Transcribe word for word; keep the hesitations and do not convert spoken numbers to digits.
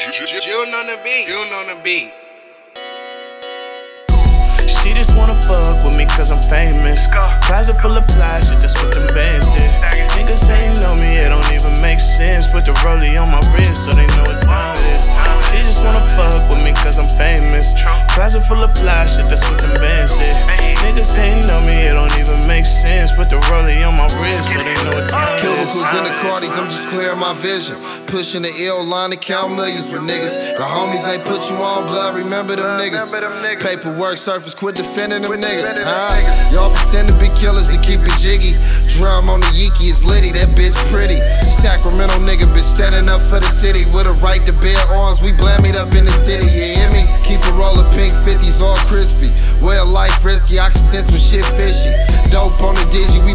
June on the beat, June on the beat. She just wanna fuck with me cause I'm famous. Closet full of fly shit, that's what them bands did. Niggas ain't know me, it don't even make sense. Put the rollie on my wrist so they know what time it is. She just wanna fuck with me cause I'm famous. Closet full of fly shit, that's what them bands did. Niggas ain't know me, it don't even make sense. Put the rollie on my wrist so they know what time it is. Cubicles in the Cardis, I'm just clearing my vision. Pushing the ill line to count millions with niggas. The homies ain't put you on blood, remember them niggas. Paperwork surface, quit defending them niggas. Huh? Y'all pretend to be killers to keep it jiggy. Drum on the Yeeky, it's litty, that bitch pretty. Sacramento nigga been standing up for the city. With a right to bear arms, we blam it up in the city, you hear me? Keep a roll of pink fifties all crispy. Well, life risky, I can sense when shit fishy. Dope on the digi, we